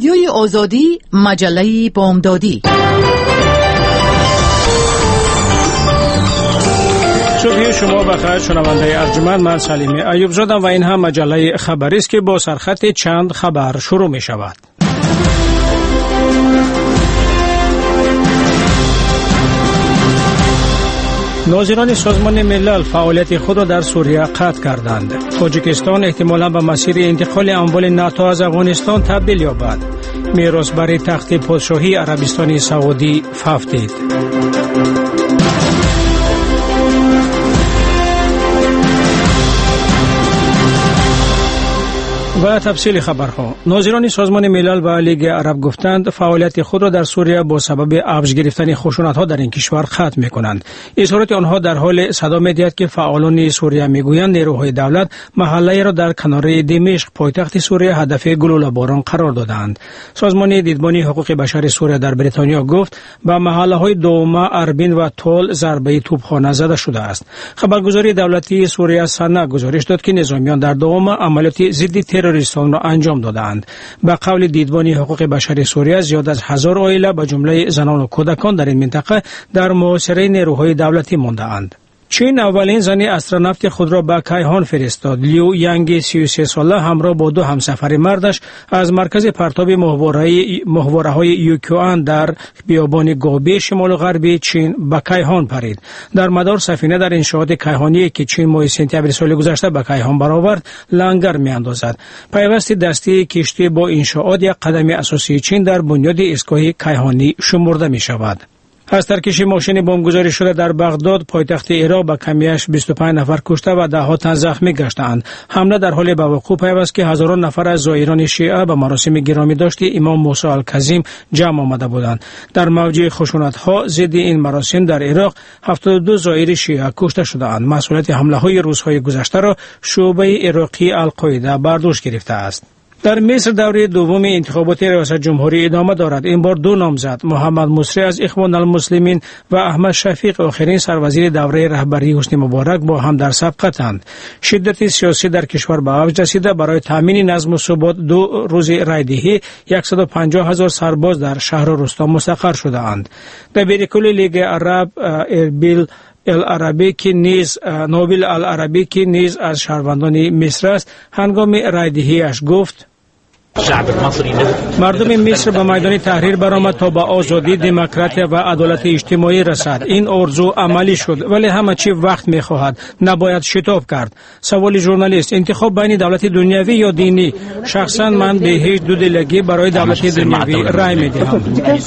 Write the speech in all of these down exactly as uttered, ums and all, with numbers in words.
رادیوی آزادی، مجله بامدادی. صبح شما بخیر شنونده ارجمند، من سلیمی ایوب زادم و این هم مجله خبری است که با سرخط چند خبر شروع می شود. ناظران سازمان ملل فعالیت خود را در سوریه قطع کردند. تاجیکستان احتمالاً به مسیر انتقال اموال ناتو از افغانستان تبدیل یابد. میراث بر تخت پادشاهی عربستان سعودی فافتید. و تفصیل خبرها. ناظران سازمان ملل و لیگ عرب گفتند فعالیت خود را در سوریه با سبب افزایش گرفتن خشونت‌ها در این کشور ختم می‌کنند. اظهارات آنها در حال صدا می‌دهد که فعالان سوریه می‌گویند نیروهای دولت محله را در کناره دمشق پایتخت سوریه هدف گلوله‌باران قرار دادند. سازمان دیدبانی حقوق بشر سوریه در بریتانیا گفت به محله‌های دوما، اربین و تول ضربه توپخانه زده شده است. خبرگزاری دولتی سوریه سنا گزارش داد که نظامیان در دوما عملیات ضد تروریستان را انجام دادند. به قول دیدبانی حقوق بشر سوریه زیاد از هزار عائله به جمله زنان و کودکان در این منطقه در محاصره نیروهای دولتی مانده اند. چین اولین زن استرونوت خود را به کیهان فرستاد. لیو یانگ سی و سه ساله همراه با دو همسفر مردش از مرکز پرتاب ماهواره‌های یوکیوان در بیابان گوبی شمال غربی چین به کیهان پرید. در مدار سفینه در انشاءات کیهانی که چین ماه سپتامبر سال گذشته به کیهان برآورد لنگر می‌اندازد. پیوست دستی کشتی با انشاءات یک قدم اساسی چین در بنیاد ایستگاه کیهانی شمرده می‌شود. از ترکش ماشین بمبگذاری شده در بغداد پایتخت عراق به کمیش بیست و پنج نفر کشته و ده ها تن زخمی گشتند. حمله در حال به وقوع پیوست که هزاران نفر از زائران شیعه به مراسم گرامی داشتی امام موسی الکاظم جمع آمده بودند. در موج خشونت‌ها ضد این مراسم در عراق هفتاد و دو زائر شیعه کشته شدند. مسئولیت حمله‌های روزهای گذشته را شعبه عراقی القاعده بر دوش گرفته است. در مصر دوره دوم انتخابات ریاست جمهوری ادامه دارد. این بار دو نامزد محمد مصری از اخوان المسلمین و احمد شفیق آخرین سروزیر دوره رهبری حسنی مبارک با هم در سبقتند. شدت سیاسی در کشور به اوج رسیده. برای تامین نظم و ثبات دو روز رایدهی صد و پنجاه هزار سرباز در شهر و روستا مستقر شده اند. دبیرکل لیگ عرب اربیل العربی که نیز نوبل العربی که نیز از شهروندان مصر است هنگام رایدهیش گفت مردم مصر به میدان تحریر برآمد تا به آزادی، دموکراسی و عدالت اجتماعی رسد. این آرزو عملی شد ولی همه چی وقت می‌خواهد. نباید شتاب کرد. سوال ژورنالیست: انتخاب بین دولت دنیوی یا دینی؟ شخصا من به هیچ دو دلگی برای دولت دنیوی رای می‌دهم.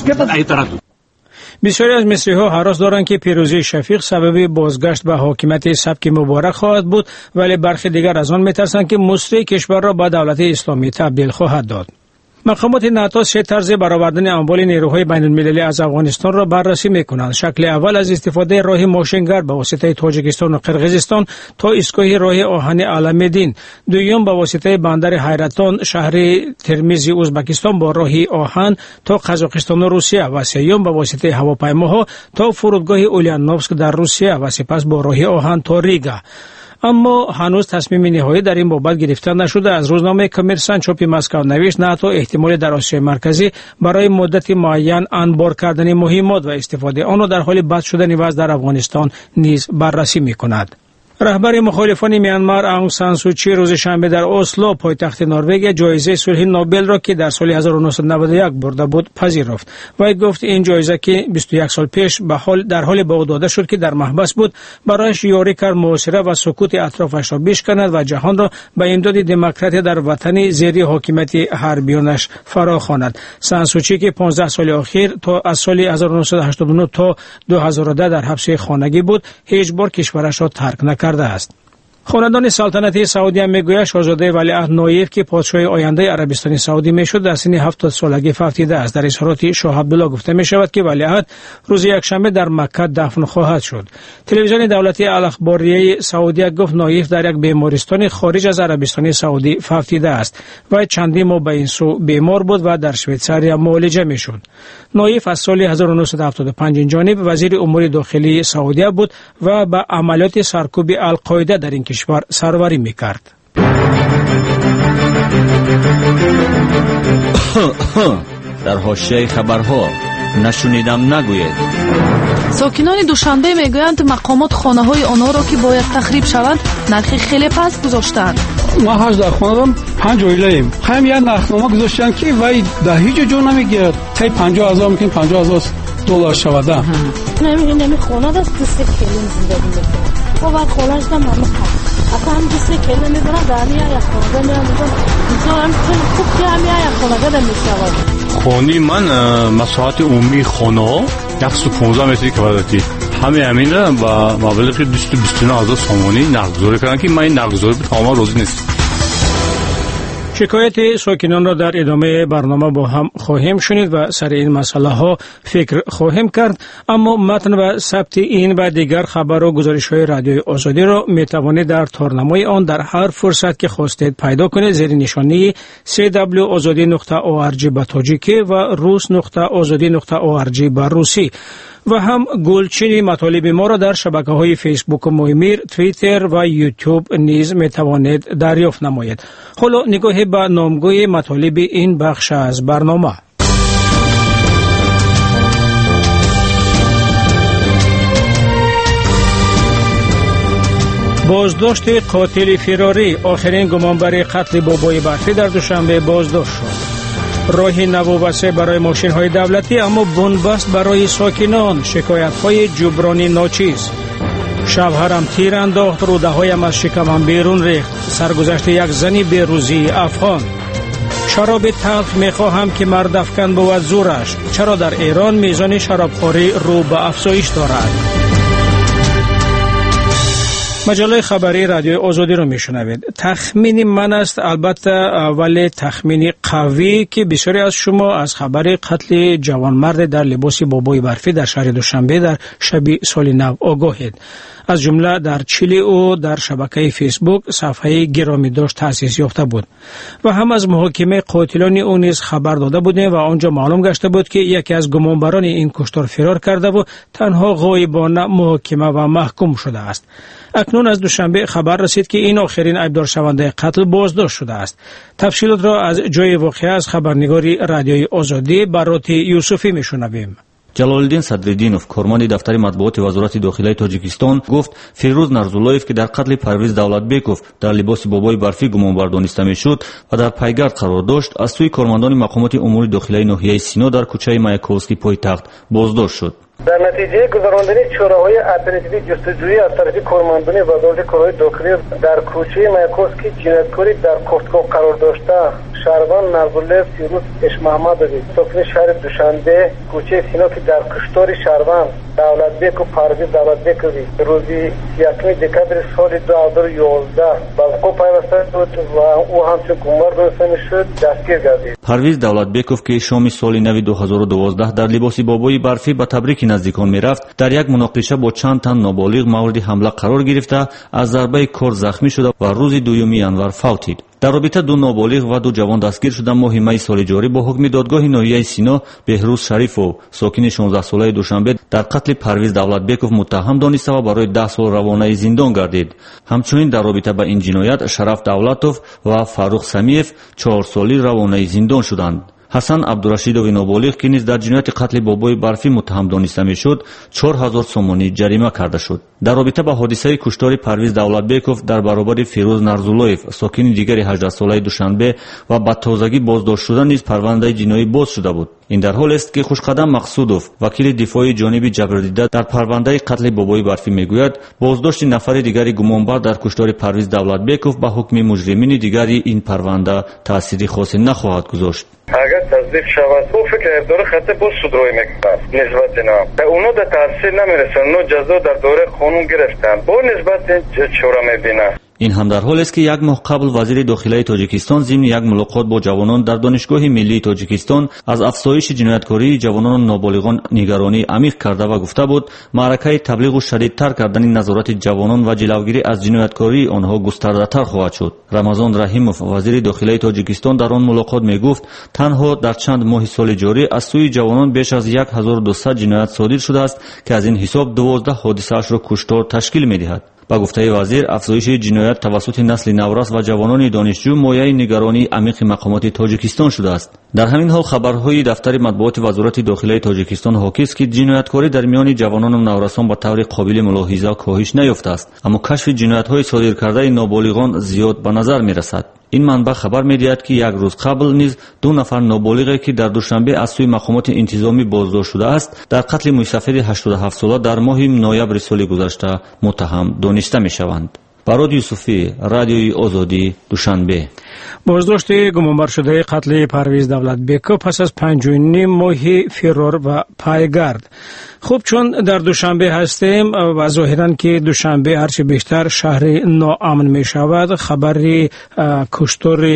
بسیاری از مصری‌ها هراس دارند که پیروزی شفیق سبب بازگشت به حاکمیت سبک مبارک خواهد بود، ولی برخی دیگر از آن می‌ترسند که مصری کشور را به دولت اسلامی تبدیل خواهد داد. مقامات ناتو سه طرز برآوردن اموال نیروهای بین‌المللی از افغانستان را بررسی می‌کنند. شکل اول از استفاده راه ماشین‌گر به واسطه تاجیکستان و قرقیزستان تا ایستگاه راه آهن علم‌الدین، دوم به واسطه بندر حیرتان شهر ترمیز ازبکستان با راه آهن تا قزاقستان و روسیه و سوم به واسطه هواپیماها تا فرودگاه اولیانوفسک در روسیه و سپس با راه آهن تا ریگا. اما هنوز تصمیم نهایی در این بابت گرفته نشده. از روزنامه کمرسانت چاپ مسکو نوشت ناتو احتمال در آسیای مرکزی برای مدت معین انبار کردن مهمات و استفاده آن را در حال بحث شدن وضع در افغانستان نیز بررسی می‌کند. رهبر مخالفان میانمار آنگ سان سو چی روز شنبه در اسلو پایتخت نروژ جایزه صلح نوبل را که در سال هزار و نهصد و نود و یک برده بود پذیرفت. وی گفت این جایزه که بیست و یک سال پیش به حال در حال به او داده شد که در محبس بود برایش یاری کرد محاصره و سکوت اطرافش را بشکند و جهان را به امداد دموکراسی در وطن زیر حاکمیت حربیانش فراخواند. سان سو چی که پانزده سال اخیر تا از سال هزار و نهصد و هشتاد و نه تا دو هزار و ده در حبس خانگی بود، هیچ بار کشورش را ترک نکرد است. خاندان سلطنتی سعودی هم میگوید شاهزاده ولیعهد نایف که پادشاه آینده عربستان سعودی میشد در سن هفتاد سالگی فوتیده است. در اظهارات شاه عبدالله گفته می شود که ولیعهد روز یکشنبه در مکه دفن خواهد شد. تلویزیون دولتی الاخباریه سعودی گفت نایف در یک بیمارستان خارج از عربستان سعودی فوتیده است و چندین ماه به این سو بیمار بود و در شویتزار معالجه میشد. نایف از سال هزار و نهصد و هفتاد و پنج جانب وزیر امور داخلی سعودی بود و به عملیات سرکوب القاعده در این کشور سروری میکرد. در حاشیه خبرها نشنیدم نگوید. ساکنان دوشنبه میگویند مقامات خانه‌های آنها را که باید تخریب شوند نرخ خیلی پست گذاشتند. ما هر در خانه پنج اویله ایم. هم یه نرخنامه گذاشتن که وای در هیچ جا نمیگیرد. تا پنجاه هزار میگن پنجاه هزار دلار شوده. نمی نمی خونه دست دست کلیم زندگی میکنه. خب بعد خونه‌اش هم همه اصلا هم دست کلیم میبرن دانی یا خونه میان میگن اینجا هم خوب که هم یا خونه دم میشود. خونی من مساحت عمومی خانه صد و پانزده متری کواردی همه همین را با مبلغ دویست و بیست و نه هزار سومانی نقدگذاری کردن که من این نقدگذاری به تمام راضی نیستم. شکایت ساکنان را در ادامه برنامه با هم خواهیم شنید و سر این مسئله ها فکر خواهیم کرد، اما متن و ثبت این و دیگر خبر و گزارش های رادیوی آزادی را می توانید در تارنمای آن در هر فرصت که خواستید پیدا کنید زیر نشانی سی دبلیو آزادی نقطه او آر جی به تاجیکی و روس نقطه آزادی نقطه او آر جی به روسی و هم گلچین مطالب ما را در شبکه های فیسبوک و مویمیر، توییتر و یوتیوب نیز می توانید دریافت نمایید. حالا نگاه به نامگوی مطالب این بخش از برنامه. بازداشت قاتل فراری، آخرین گمانبر قتل بابای برفی در دوشنبه بازداشت شد. راه نو و سه برای ماشین های دولتی اما بنبست برای ساکنان، شکایت های جبرانی ناچیز. شب هرم تیر انداخت، روده هایم از شکمم بیرون ریخت، سرگذشت یک زنی بیروزی افغان. شراب تلخ میخواهم که مرد افکن بود زورش، چرا در ایران میزان شرابخوری رو به افزایش دارد؟ مجله خبری رادیو آزادی رو میشنوید. تخمین من است، البته ولی تخمینی قوی که بسیاری از شما از خبر قتل جوانمرد در لباس بابای برفی در شهر دوشنبه در شب سال نو آگاهید. از جمله در چیلی او در شبکه فیسبوک صفحه گرامی داشت تأسیس یافته بود و هم از محاکمه قاتلان او نیز خبر داده بودیم و آنجا معلوم گشته بود که یکی از گمانبران این کشتار فرار کرده و تنها غایبانه محاکمه و محکوم شده است. اکنون از دوشنبه خبر رسید که این آخرین عیبدار شونده قتل بازداشت شده است. تفصیلات را از جای واقعه از خبرنگاری رادیوی آزادی برات یوسفی میشنویم. جلالالدین صدرالدینов کارمانди дафтари матбуоти вазорати дохилаи тоҷикистон гуфт фирӯз нарзуллоев ки дар қатли парвиз давлатбеков дар либоси бобои барфӣ гумонбар дониста мешуд ва дар пайгард қарор дошт аз сӯи кормандони мақомоти умури дохилаи ноҳияи сино дар кӯчаи маяковский пойтахт боздошт шуд. در نتیجه گذراندن چوره‌های اپراتیوی جستجویی از طرف کارمندان وزارت کارهای داخلی در کوچه مایاکوفسکی جنایتکاری در کفتگاه قرار داشته شهروند نرزالله فیروز اش محمدوی ساکن شهر دوشنبه کوچه سینا که در کشتار شهروند دولتبک و پرویز دولتبکوی روزی یکم دکمبر سال دو هزار و یازده به وقوع پیوسته بود و او همچون گمانبر دانسته میشد دستگیر گردید. پرویز دولتبکов که شام سال نو دو هزار و دوازده در لباس بابای برفی به تبریک نزدیکان میرفت در یک مناقشه با چند تن نابالغ مورد حمله قرار گرفته از ضربه کار زخمی شده و روز دوم ینور فوتید. در رابطه دو نابالغ و دو جوان دستگیر شدند. ماه می سال جاری با حکم دادگاه ناحیه سینا بهروز شریفov ساکن شانزده ساله دوشنبه در قتل پرویز دولتبکov متهم دانسته و برای ده سال روانه زندان گردید. همچنین در رابطه با این جنایت شرف دولتov و فاروق سمیف چهار سالی روانه زندان شدند. حسن عبدالرشیدوی نابالغ که نیز در جنایت قتل بابای برفی متهم دانسته میشد چهار هزار سومانی جریمه کرده شد. در رابطه با حادثه کشتار پرویز دولتبکov در برابر فیروز نرزولویف ساکن دیگر هجده ساله دوشنبه و با تازگی بازداشت شدن نیز پرونده جنایی باز شده بود. این در حال است که خوشقدم مقصودوف وکیل دفاعی جانب جبردیده در پرونده قتل بابای برفی میگوید بازداشت نفر دیگری گمانبر در کشتار پرویز دولتبکov به حکم مجرمین دیگری این پرونده تأثیری خاصی نخواهد گذاشت. اگر تصدیق شود او فکر ابدار خطه باز صدرای میکنند نسبت اینا به اونا در تاثیر نمیرسن. اونا جزا در دوره قانون گرفتن با نسبت چورا میبینن. این هم در حال است که یک ماه قبل وزیر داخلی تاجیکستان ضمن یک ملاقات با جوانان در دانشگاه ملی تاجیکستان از افزایش جنایتکاری جوانان و نابالغان نگرانی عمیق کرده و گفته بود معرکه تبلیغ و شدیدتر کردن نظارت جوانان و جلوگیری از جنایتکاری آنها گسترده‌تر خواهد شد. رمضان رحیمov وزیر داخلی تاجیکستان در آن ملاقات میگفت تنها در چند ماه سال جاری از سوی جوانان بیش از هزار و دویست جنایت صادر شده است که از این حساب دوازده حادثه اش را کشتار تشکیل میدهد. ба гуфтаи вазир, афзоиши ҷиноят тавассути насли наврас ва ҷавонони донишҷӯ мояи нигаронии амиқи мақомоти тоҷикистон шудааст. дар ҳамин ҳол хабарҳои дафтари матбуоти вазорати дохилаи тоҷикистон ҳокист, ки ҷинояткорӣ дар миёни ҷавонону наврасон ба таври қобили мулоҳиза коҳиш наёфтааст, аммо кашфи ҷиноятҳои содиркардаи ноболиғон зиёд ба назар мерасад. ин манбаъ хабар медиҳад, ки як рӯз қабл низ ду нафар ноболиғе, ки дар душанбе аз сӯи мақомоти интизомӣ боздошт шудааст, дар қатли мусафири ҳаштоду ҳафт сола дар моҳи ноябри соли гузашта муттаҳам дониста мешаванд. барод юсуфӣ, радиои озодӣ, душанбе. боздошти гумонбаршудаи қатли Парвиз Давлатбеков пас аз панҷу ним моҳи фиррор ва пайгард. хуб, чун дар душанбе ҳастем ва зоҳиран ки душанбе ҳарчи бештар шаҳри ноамн мешавад, хабари куштори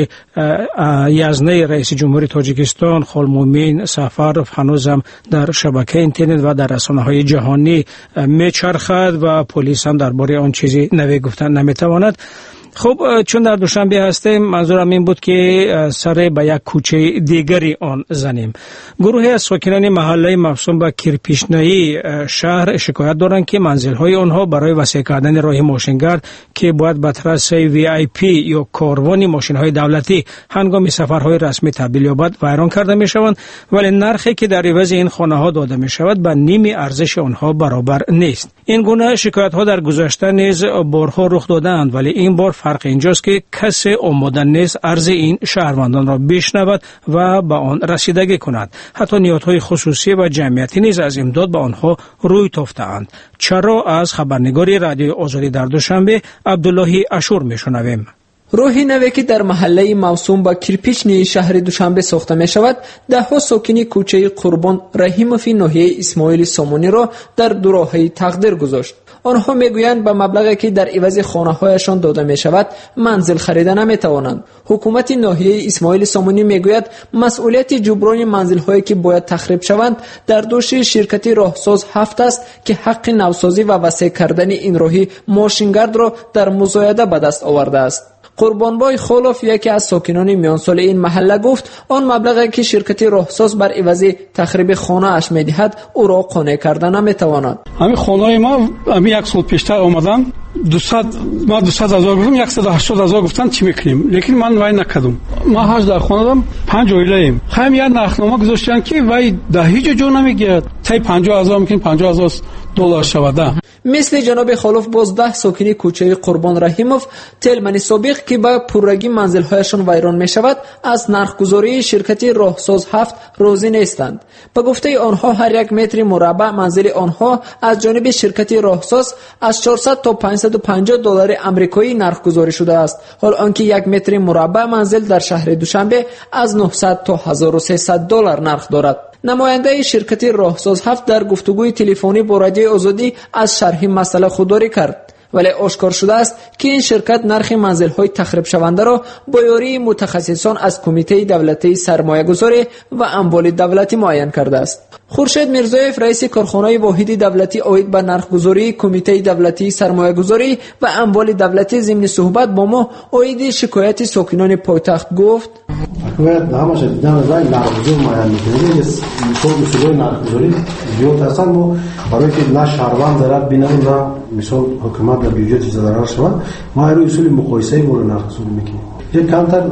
язнаи раиси ҷумҳури Тоҷикистон Холмумин Сафаров ҳанӯзам дар шабакаи интернет ва дар расонаҳои ҷаҳонӣ мечархад ва полис ҳам дар бораи он чизи наве гуфтан наметавонад. خب چون در دوشنبه هستیم، منظورم این بود که سر به یک کوچه دیگری آن زنیم. گروهی از ساکنان محله مفصول به کرپیشنایی شهر شکایت دارند که منزل‌های آنها برای وسیع کردن راه ماشینگرد که باید به طرز وی آی پی یا کاروان ماشین‌های دولتی هنگام سفرهای رسمی تبدیل یابد ویران کرده می‌شوند، ولی نرخی که در عوض این خانه‌ها داده می‌شود به نیم ارزش آنها برابر نیست. این گونه شکایت‌ها در گذشته نیز بارها رخ دادند، ولی این بار فرق اینجاست که کسی آماده نیست عرض این شهروندان را بشنود و به آن رسیدگی کند. حتی نهادهای خصوصی و جمعیتی نیز از امداد به آنها روی تافته‌اند. چرا؟ از خبرنگاری رادیوی آزادی در دوشنبه عبدالله اشور میشنویم. روحی نوی که در محله موسوم با کرپیچنی شهر دوشنبه ساخته می شود، ده ها ساکنی کوچه قربان رحیموفی ناحیه اسماعیل سامونی را در دوراهی تقدیر گذاشت. آنها میگویند به مبلغی که در عوض خانه‌هایشان داده می شود منزل خریده نمی توانند. حکومت ناحیه اسماعیل سامونی میگوید مسئولیت جبران منزل‌هایی که باید تخریب شوند در دوش شرکت راهساز هفت است که حق نوسازی و وسیع کردن این راهی ماشینگرد را در مزایده به دست آورده است. قربانبای خولوف یکی از ساکنان میانسال این محله گفت آن مبلغی که شرکت راهساز بر عوض تخریب خانه اش میدهد او را قانع کردن نمیتواند. همین خانه ما همین یک سال پیشتر آمدن دویست ما دویست هزار گفتم صد و هشتاد هزار گفتن چی میکنیم، لیکن من وای نکردم. ما هاش در خانه دارم پنج اویله ایم. خواهیم یه نخنامه گذاشتن که وای ده هیچ جا نمیگیرد. تا پنجاه هزار میکنیم پنجاه هزار دلار شود. مثل جناب خالوف باز ده ساکنی کوچه قربان رحیموف تلمنی سابق که با پررگی منزل‌هایشان ویران می‌شود از نرخ‌گذاری شرکت راهساز هفت راضی نیستند. به گفته آنها هر یک متر مربع منزل آنها از جانب شرکت راهساز از چهارصد تا پانصد و پنجاه دلار آمریکایی نرخ‌گذاری شده است، حال آنکه یک متر مربع منزل در شهر دوشنبه از نهصد تا هزار و سیصد دلار نرخ دارد. نماینده شرکت راهساز هفت در گفتگوی تلفنی با رادیوی آزادی از شرح مسئله خودداری کرد، ولی آشکار شده است که این شرکت نرخ منزل‌های تخریب شونده را با یاری متخصصان از کمیته دولتی سرمایه‌گذاری و اموال دولتی معین کرده است. خورشید میرزایف رئیس کارخانه واحد دولتی عاید به نرخ‌گذاری کمیته دولتی سرمایه‌گذاری و اموال دولتی ضمن صحبت با ما عاید شکایت ساکنان پایتخت گفت: حکومت همش دیدن از نرخ‌گذاری معین می‌کنه، مثال اصول نرخ‌گذاری زیاد هستن، ما برای که نه شهروند ضرر ببینه نه مثال حکومت در بیوجت ضرر شود، ما هر اصول مقایسه‌ای مورد نرخ‌گذاری می‌کنیم. یک کمتر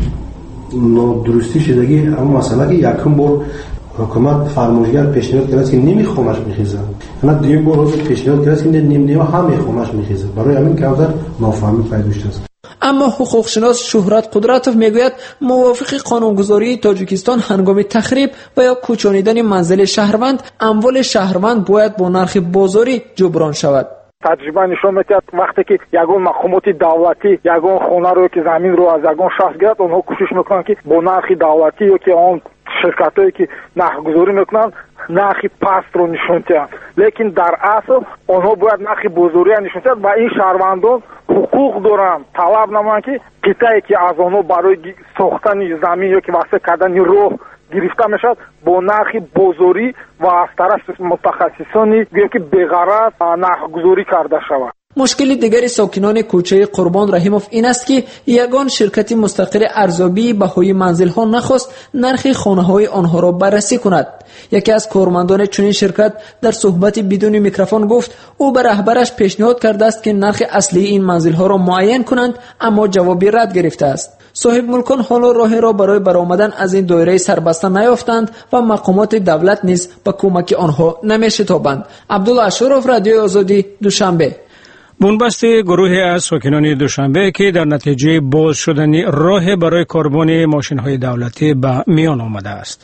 نادرستی شدگی اما مسئله که یکم بار حکومت فرمانگر پیشنهاد کرد که نیمی خونش میخیزه، نه دیگه بار روز پیشنهاد کرد که نیم نیم همه خونش میخیزه، برای همین کمتر نافهمی پیدا شده است. اما حقوقشناس شهرت قدرتوف میگوید موافق قانونگذاری تاجیکستان هنگام تخریب و یا کوچانیدن منزل شهروند اموال شهروند باید با نرخ بازاری جبران شود. تجربه نشون میده وقتی که یگان مقامات دولتی یگان خانه رو که زمین رو از یگان شخص گرفت، اونها کوشش میکنن که با نرخ دولتی یا که اون شرکتایی که نرخ گذاری میکنن نرخ پست رو نشون میدن، لیکن در اصل اونها باید نرخ بازاری نشون بدن و این شهروندان حقوق دارن. طلب نمایند که قطعی که از اونها برای ساختن زمین یا که واسه کردن راه گرفته میشد با نرخ بازاری و از طرف متخصصانی که به غرض نرخ گذاری کرده شود. مشکل دیگر ساکنان کوچه قربان رحیموف این است که یگان شرکت مستقل ارزیابی بهای منزل ها نخواست نرخ خانه های آنها را بررسی کند. یکی از کارمندان چنین شرکت در صحبت بدون میکروفون گفت او به رهبرش پیشنهاد کرده است که نرخ اصلی این منزل ها را معین کنند، اما جوابی رد گرفته است. صاحب ملکان حالا راه را برای برآمدن از این دایره سربسته نیافتند و مقامات دولت نیز به کمک آنها نمی‌شتابند. عبدالله اشرف، رادیو آزادی، دوشنبه. بنبست گروهی از ساکنان دوشنبه که در نتیجه باز شدن راه برای کاربن ماشین‌های دولتی به میان آمده است.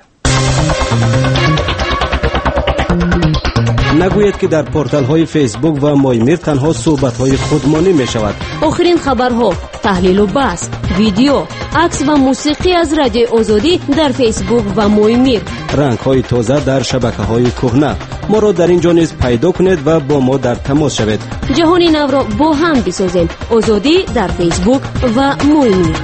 نگوید که در پورتال‌های فیسبوک و مایمیر تنها صحبت‌های خودمانی می‌شود. آخرین خبرها، تحلیل و بحث، ویدیو، عکس و موسیقی از رادیو آزادی در فیسبوک و مایمیر. رنگ‌های تازه در شبکه‌های کهنه. ما را در اینجا نیز پیدا کنید و با ما در تماس شوید. جهان نو را با هم بسازیم. آزادی در فیسبوک و مایمیر.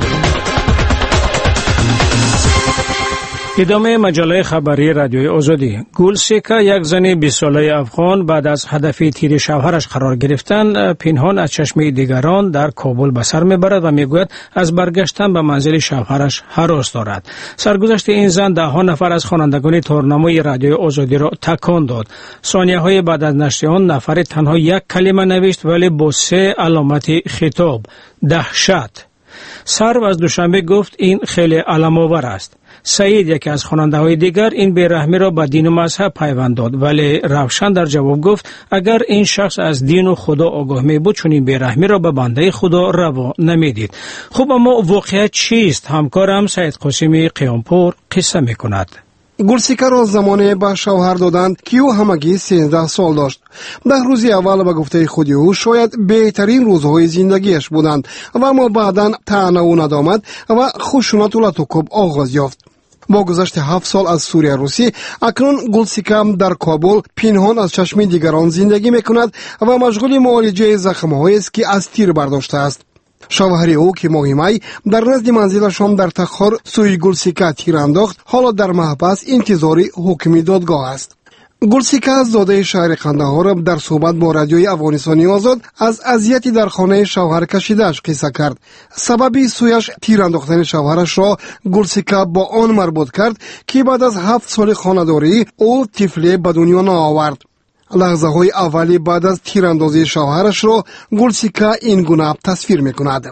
ادامه مجله خبری رادیوی آزادی. گلسیکا، یک زن بیست ساله افغان، بعد از هدف تیر شوهرش قرار گرفتن پنهان از چشم دیگران در کابل به سر میبرد و میگوید از برگشتن به منزل شوهرش هراس دارد. سرگذشت این زن ده ها نفر از خوانندگان تورنمای رادیوی آزادی را تکان داد. ثانیه های بعد از نشر آن نفر تنها یک کلمه نوشت، ولی با سه علامت خطاب: دهشت. سرو از دوشنبه گفت این خیلی علام‌آور است. سعید، یکی از خواننده‌های دیگر، این بیرحمی را به دین و مذهب پیوند داد، ولی روشن در جواب گفت اگر این شخص از دین و خدا آگاه می بود چون این بیرحمی را به بنده خدا روا نمیدید. خب اما واقعیت چیست؟ همکارم سعید قاسمی قیامپور قصه میکند. گلسیکا را زمانی به شوهر دادند که او همگی سیزده سال داشت. ده روز اول به گفته خود او شاید بهترین روزهای زندگیش بودند و اما بعداً طعنه و ندامت و خشونت و لطوکوب آغاز یافت. با گذشت هفت سال از سوریه روسی، اکنون گلسیکا در کابل پنهان از چشم دیگران زندگی میکند و مشغول معالجه زخم‌هایی است که از تیر برداشته است. شوهر او که ماه می در نزد منزلشان در تخار سوی گلسیکا تیر انداخت، حالا در محبس انتظار حکم دادگاه است. گلسیکا زاده شهر قندهار در صحبت با رادیوی افغانستانی آزاد از اذیتی در خانه شوهر کشیده‌اش قصه کرد. سببی سویش تیر انداختن شوهرش را گلسیکا با آن مربوط کرد که بعد از هفت سال خانه‌داری او طفلی به دنیا نآورد. لحظه های اولی بعد از تیراندازی شوهرش را گلسیکا این گونه تصویر میکند.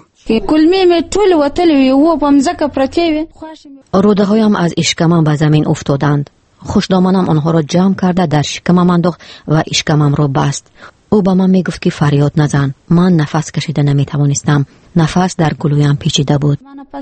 روده هایم از اشکمم به زمین افتادند. خوشدامنم آنها را جمع کرده در شکمم انداخت و اشکمم را بست. او به من میگفت که فریاد نزن. من نفس کشیده نمیتوانستم. نفس در گلویم پیچیده بود.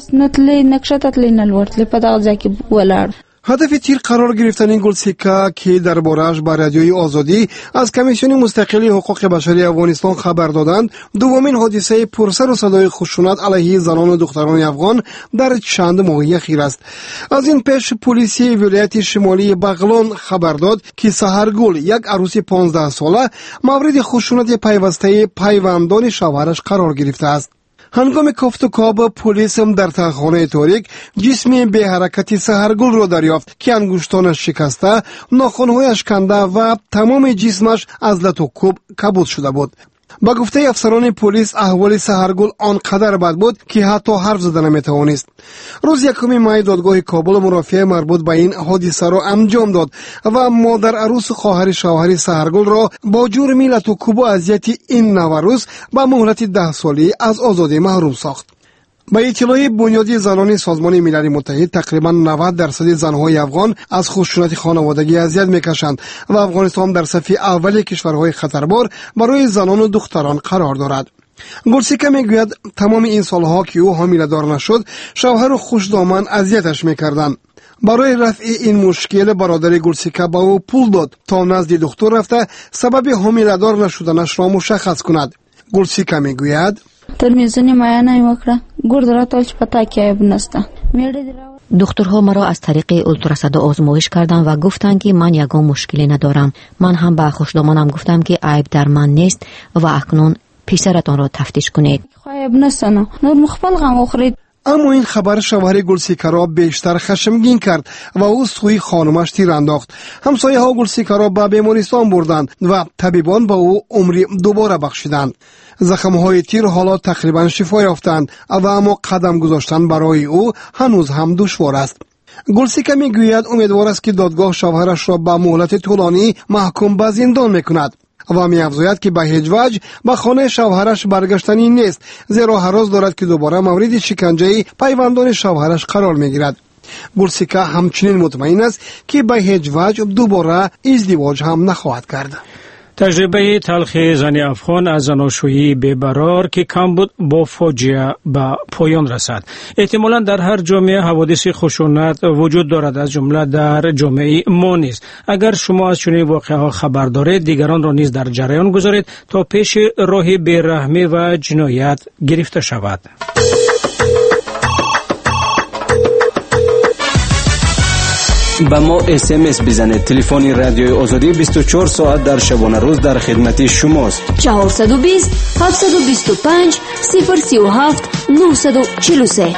هدف تیر قرار گرفتن گلسیکا که درباره‌اش به رادیوی آزادی از کمیسیون مستقل حقوق بشری افغانستان خبر دادند، دومین حادثه پرسر و صدای خشونت علیه زنان و دختران افغان در چند ماه اخیر است. از این پیش پلیس ولایت شمالی بغلان خبر داد که سحرگل، یک عروس پانزده ساله، مورد خشونت پیوسته پیوندان شوهرش قرار گرفته است. هنگام کافت و کاب پلیس در تخانه تاریک جسم به حرکت سحرگل را دریافت که انگشتانش شکسته، ناخن‌هایش کنده و تمام جسمش از لطوکوب کبود شده بود. با گفته افسران پلیس احوال سحرگل آنقدر بد بود که حتی حرف زدن نمیتوانست. روز یکم می دادگاه کابل مرافعه مربوط به این حادثه را انجام داد و مادر عروس خواهر شوهر سحرگل را با جرم لطوکوب و اذیت این نوروز با مهلت ده سالی از آزادی محروم ساخت. به اطلاع بنیادی زنان سازمان ملل متحد، تقریبا نود درصد زنهای افغان از خشونت خانوادگی اذیت میکشند و افغانستان در صف اول کشورهای خطربار برای زنان و دختران قرار دارد. گلسیکا میگوید تمام این سالها که او حامله دار نشد، شوهر و خوشدامن اذیتش میکردند. برای رفع این مشکل برادر گلسیکا به او پول داد تا نزد دکتر رفته سبب حامله دار نشدنش را مشخص کند. گلسیکا میگوید تلمیزونی معاینه وکړه ګورد راته چې پتا کې عیب نشته. دکترها مرا از طریق اولتراساند آزمایش کردند و گفتند که من یگان مشکلی ندارم. من هم به خوشدامنم گفتم که عیب در من نیست و اکنون پسرتان را تفتیش کنید. عیب نشته، نور مخفل غم اخرید. اما این خبر شوهر گلسیکه را بیشتر خشمگین کرد و او سوی خانمش تیر انداخت. همسایه ها گلسیکه را به بیمارستان بردند و طبیبان به او عمری دوباره بخشیدند. زخم‌های تیر حالا تقریبا شفا یافتند و اما قدم گذاشتن برای او هنوز هم دشوار است. گلسیکه میگوید امیدوار است که دادگاه شوهرش را به مهلت طولانی محکوم به زندان میکند و می‌افزاید که به هیچ وجه به خانه شوهرش برگشتنی نیست، زیرا هراس دارد که دوباره مورد شکنجه پیوندان شوهرش قرار میگیرد. گلسیکه همچنین مطمئن است که به هیچ وجه دوباره ازدواج هم نخواهد کرد. تجربه تلخ زن افغان از زناشویی بی‌برار که کم بود با فاجعه به پایان رسد. احتمالاً در هر جامعه حوادث خشونت وجود دارد، از جمله در جامعه ما نیز. اگر شما از چنین واقعه‌ها خبر دارید، دیگران را نیز در جریان گذارید تا پیش راه بی‌رحمی و جنایت گرفته شود. با ما اس ام اس بزنید. تلفن رادیوی آزادی بیست و چهار ساعت در شبانه روز در خدمت شماست. چهارصد و بیست هفتصد و بیست و پنج صفر سی و هفت نهصد و چهل و سه.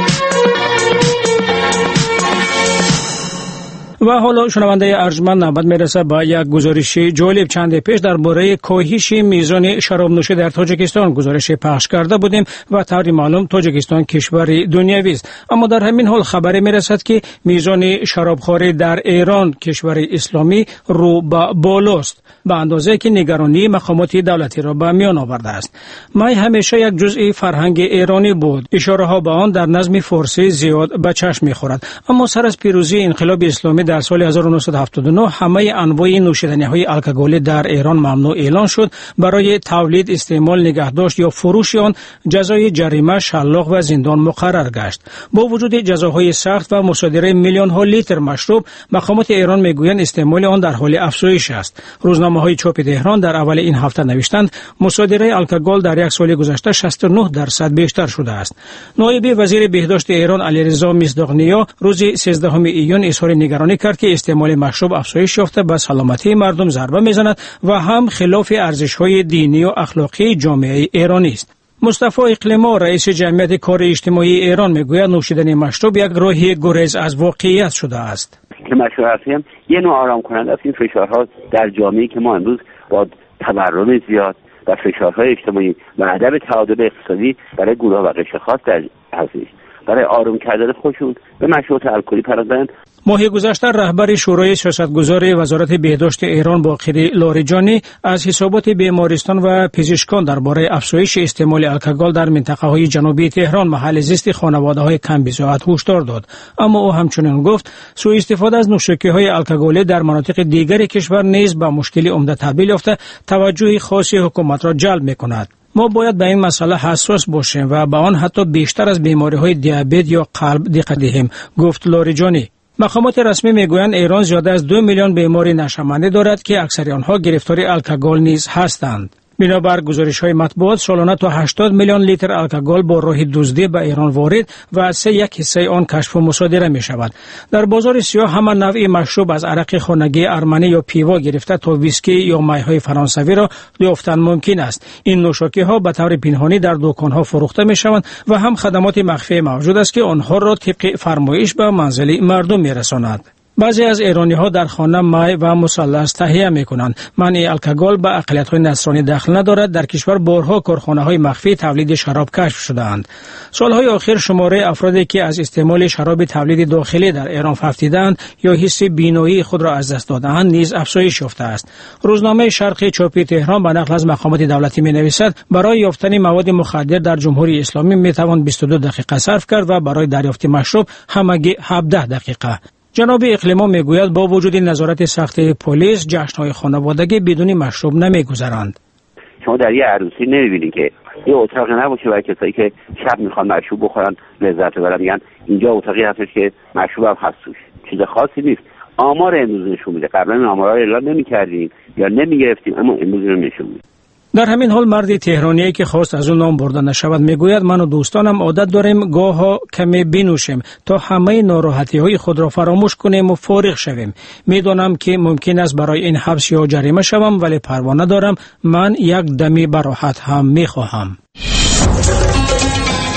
و حالا شنونده ارجمند نوبت میرسه با یک گزارش جالب. چند پیش درباره کاهش میزان شراب نوشی در تاجیکستان گزارش پخش کرده بودیم و طور معلوم تاجیکستان کشور دنیوی است، اما در همین حال خبری میرسد که میزان شرابخوری در ایران کشور اسلامی رو به بالاست، به اندازه که نگرانی مقامات دولتی را به میان آورده است. مای همیشه یک جزء فرهنگ ایرانی بود، اشاره ها به آن در نظم فارسی زیاد به چشم میخورد، اما سر از پیروزی انقلاب اسلامی در سال هزار و نهصد و هفتاد و نه همه انواع نوشیدنی‌های الکلی در ایران ممنوع اعلان شد. برای تولید، استعمال، نگهداشت یا فروش آن جزای جریمه، شلاق و زندان مقرر گشت. با وجود جزاهای سخت و مصادره میلیون ها لیتر مشروب، مقامات ایران میگویند استعمال آن در حال افزایش است. روزنامه‌های چاپ تهران در اول این هفته نوشتند مصادره الکل در یک سال گذشته شصت و نه درصد بیشتر شده است. نایب وزیر بهداشت ایران علیرضا مصداقنیا روز سیزدهم ایون اظهار نگرانی کرد که استعمال مشروب افزایش یافته به سلامتی مردم ضربه میزند و هم خلاف ارزش‌های دینی و اخلاقی جامعه ایرانی است. مصطفی اقلیما رئیس جمعیت کار اجتماعی ایران میگوید نوشیدن مشروب یک راه گریز از واقعیت شده است. که مشروب هم یه نوع آرام کننده است این فشارها در جامعه‌ای که ما امروز با تورم زیاد و فشارهای اجتماعی و عدم تعادل اقتصادی برای گروه و قشر خاص در هستش، برای آروم کردن خودشون به مشروبات الکلی پرداختن. ماه گذشته رهبر شورای سیاستگزار وزارت بهداشت ایران باقری لاریجانی از حسابات بیمارستان و پزشکان درباره افزایش استعمال الکل در منطقه‌های جنوبی تهران محل زیست خانواده‌های کم بضاعت هشدار داد، اما او همچنین گفت سوء استفاده از نوشیدنی‌های الکلی در مناطق دیگر کشور نیز به مشکل عمده تبدیل یافته توجه خاص حکومت را جلب می‌کند. ما باید به این مسئله حساس باشیم و به آن حتی بیشتر از بیماری‌های دیابت یا قلب دقت دهیم، گفت لاریجانی. مقامات رسمی میگویند ایران زیاده از دو میلیون بیماری نشامنده دارد که اکثر آنها گرفتار الکل نیز هستند. بنابر گزارش‌های مطبوعات سالانه تا هشتاد میلیون لیتر الکل با راه دزدی به ایران وارد و از سه یک حصه آن کشف و مصادره می شود. در بازار سیاه همه نوع مشروب از عرق خانگی ارمنی یا پیوا گرفته تا ویسکی یا می‌های فرانسوی را یافتن ممکن است. این نوشاکی‌ها به طور پنهانی در دکان‌ها فروخته می‌شوند و هم خدمات مخفی موجود است که آنها را طبق فرمایش به منزل مردم می‌رساند. بعضی از ایرانی‌ها در خانه می و مثلث تهیه می‌کنند. منع الکل به اقلیت‌های نصرانی دخل ندارد. در کشور بارها کارخانه‌های مخفی تولید شراب کشف شده‌اند. سال‌های اخیر شماره افرادی که از استعمال شراب تولید داخلی در ایران فهمیدند یا حس بینایی خود را از دست داده‌اند نیز افزایش یافته است. روزنامه شرق چاپی تهران به نقل از مقامات دولتی می‌نویسد برای یافتن مواد مخدر در جمهوری اسلامی می‌توان بیست و دو دقیقه صرف کرد و برای دریافت مشروب همگی هفده دقیقه. جناب اقلیما میگوید با وجود نظارت سخت پلیس جشن‌های خانوادگی بدون مشروب نمیگذرند. شما در یه عروسی نمیبینید که یه اتاق نباشه برای کسایی که شب میخوان مشروب بخورن لذت ببرن، میگن اینجا اتاقی هستش که مشروب هم هست توش. چیز خاصی نیست. آمار امروز نشون میده. قبلا این آمارها رو اعلام نمی‌کردیم یا نمی‌گرفتیم، اما امروز رو نشون میده. در همین حال مرد تهرانی که خواست از اون نام برده نشود میگوید من و دوستانم عادت داریم گاه‌ها کمی بنوشیم تا همه ناراحتی‌های خود را فراموش کنیم و فارغ شویم. میدونم که ممکن است برای این حبس یا جریمه شوم، ولی پروا ندارم. من یک دمی براحت هم میخواهم.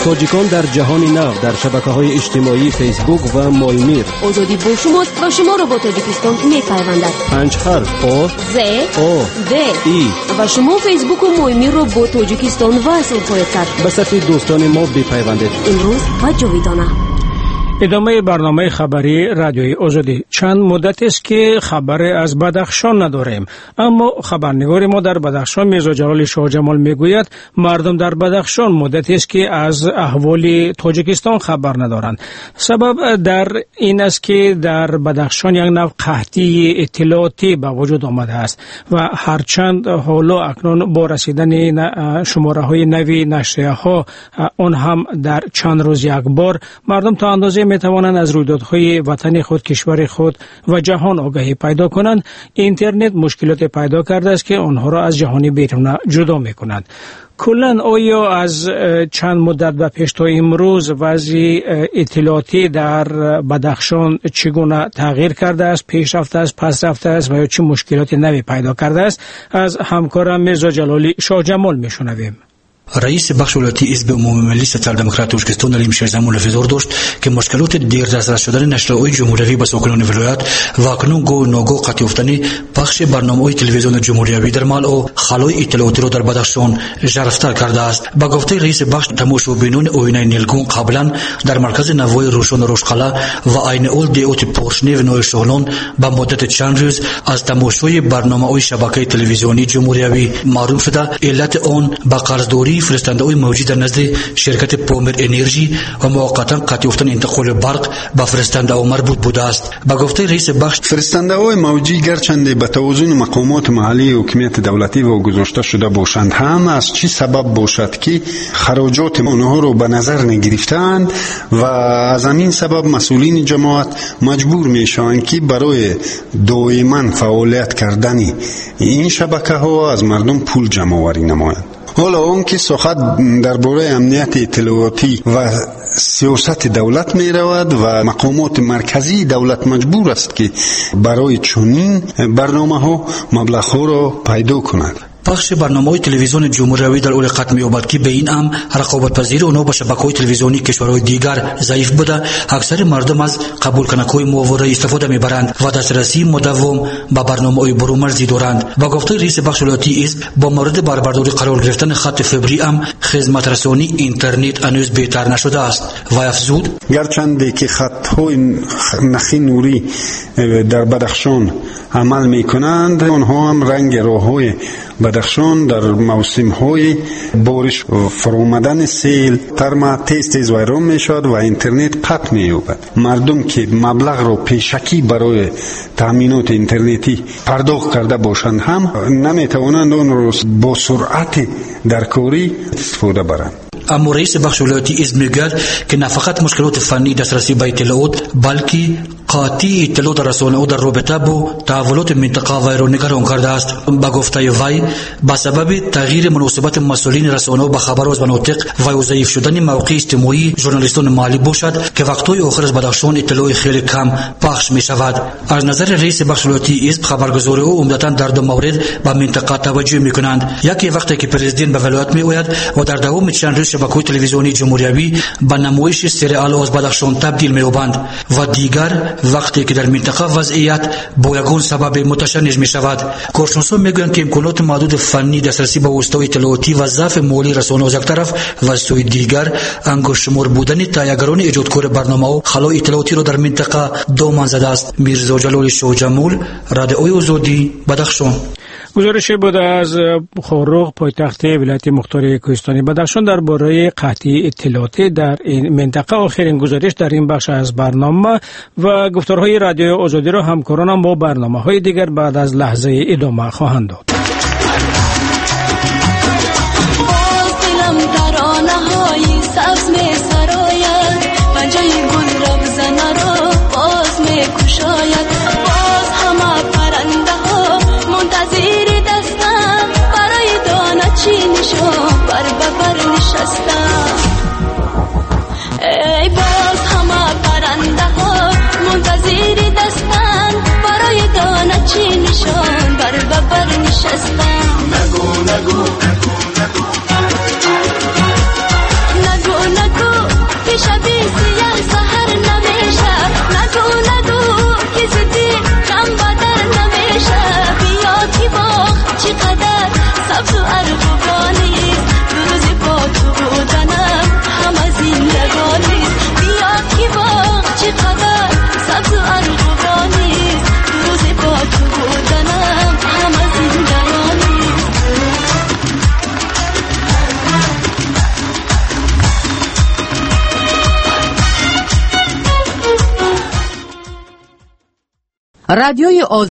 تاجیکان در جهان نو در شبکه‌های اجتماعی فیسبوک و مایمیر. آزادی با شماست و شما را با تاجیکستان می‌پیوندد. پنج حرف آ ز آ د ای و شما فیسبوک و مایمیر را با تاجیکستان وصل خواهید کرد. به صف دوستان ما بپیوندید. امروز و جاویدانه. ادامه برنامه خبری رادیوی آزادی. چند مدت است که خبر از بدخشان نداریم، اما خبرنگار ما در بدخشان میرزا جلال شاه جمال میگوید مردم در بدخشان مدت است که از احوال تاجیکستان خبر ندارند. سبب در این است که در بدخشان یک نوع قحطی اطلاعاتی به وجود آمده است و هرچند حالا اکنون با رسیدن شماره های نوی نشریه ها اون هم در چند روز یک بار، مردم تا اندازه می توانند از رویدادهای وطن خود، کشور خود و جهان آگاهی پیدا کنند. اینترنت مشکلات پیدا کرده است که آنها را از جهانی بیرون جدا می کند. کلاً آیا از چند مدت به پیش تا امروز وضع اطلاعاتی در بدخشان چگونه تغییر کرده است، پیش رفته است، پس رفته است و یا چه مشکلات نوی پیدا کرده است؟ از همکارم میرزا جلالی شاه جمال میشنویم. رئیس بخش ولایتی حزب عمومی ملی سوسیال دموکرات تاجیکستان علیم شیرزمان لفظور داشت که مشکلات دیر دسترس شدن نشریه‌های جمهوری به ساکنان ولایت و اکنون گو نوگو قطع یافتن پخش برنامه‌های تلویزیون جمهوری در مال و خلای اطلاعاتی را در بدخشان ژرف‌تر کرده است. با گفته رئیس بخش، تماشابینان آینه نیلگون قبلا در مرکز نوای روشن روشقلا و عین اول دیوت پورشنیو نوی شغلان با مدت چند روز از تماشای برنامه‌های شبکه تلویزیونی جمهوری معلوم شده علت آن با قرضداری فرستنده‌های موجود در نزد شرکت پامر انرژی و موقتا قطع یافتن انتقال برق به فرستنده‌ها مربوط بوده است. با گفته رئیس بخش، فرستنده‌های موجی گرچند به توازن مقامات محلی و حکومت دولتی و گذاشته شده باشند، هم از چی سبب باشد که خراجات آنها را به نظر نگرفتند و از همین سبب مسئولین جماعت مجبور میشوند که برای دائما فعالیت کردن این شبکه‌ها از مردم پول جمع آوری نمایند. حالا اون که سخت درباره امنیت اطلاعاتی و سیاست دولت می رود و مقامات مرکزی دولت مجبور است که برای چنین برنامه ها مبلغ ها را پیدا کند. پخش برنامه‌های تلویزیون جمهوری در اول قطع می‌یابد که به این هم رقابت پذیری آنها با شبکه‌های تلویزیونی کشورهای دیگر ضعیف بوده. اکثر مردم از قبول کنک‌های معاوره استفاده می‌برند و دسترسی مداوم به برنامه‌های برومرزی دارند. با گفته رئیس بخش ولایتی حزب، با مورد بربرداری قرار گرفتن خط فبری هم خدمت رسانی اینترنت هنوز بهتر نشده است و افزود گرچند که خط‌های نخی نوری در بدخشان عمل می‌کنند، آنها هم رنگ راه‌های بدخشان در موسم‌های بارش و فرآمدن سیل ترما تیز تیز ویران می‌شود و اینترنت قطع می‌یابد. مردم که مبلغ را پیشکی برای تامینات اینترنتی پرداخت کرده باشند هم نمی‌توانند آن را با سرعت در کاری استفاده برند. اما رئیس بخش ولایتی حزب میگوید که نه فقط مشکلات فنی دسترسی به اطلاعات بلکه قاطی اطلاعات رسانه‌ها در رابطه با تحولات منطقه ویران نگران کرده است. با گفته وی به سبب تغییر مناسبت مسئولین رسانه‌ها به خبر از مناطق و ضعیف شدن موقع اجتماعی ژورنالیستان محلی باشد که وقت‌های آخر از بدخشان اطلاعات خیلی کم پخش می‌شود. از نظر رئیس بخش ولایتی حزب خبرگزاری‌ها عمدتاً در دو مورد به منطقه توجه می‌کنند. یکی وقتی که پرزیدنت به ولایت می‌آید و در دوام چند روز شبکه‌های تلویزیونی جمهوری به نمایش سریال از بدخشان تبدیل می‌یابند و دیگر وقتی که در منطقه وضعیت با یگان سبب متشنج می‌شود. کارشناسان می‌گویند که امکانات محدود فنی دسترسی به وسایل اطلاعاتی و ضعف مالی رسانه‌ها از یک طرف و از سوی دیگر انگشت‌شمار بودن تهیه‌گران ایجادکار برنامه‌ها خلای اطلاعاتی را در منطقه دامن زده است. میرزا جلال شاه جمال، رادیوی آزادی، بدخشان. گزارش بود از خاروق، پایتخت ولایت مختار کوهستانی بدخشان درباره قحطی اطلاعاتی در این منطقه. آخرین گزارش در این بخش از برنامه و گفتارهای رادیوی آزادی را همکارانم با برنامه‌های دیگر بعد از لحظه ادامه خواهند داد. ای باز همه پرنده ها منتظر دستن برای دانه چی نشان بر ببر نشستن. رادیوی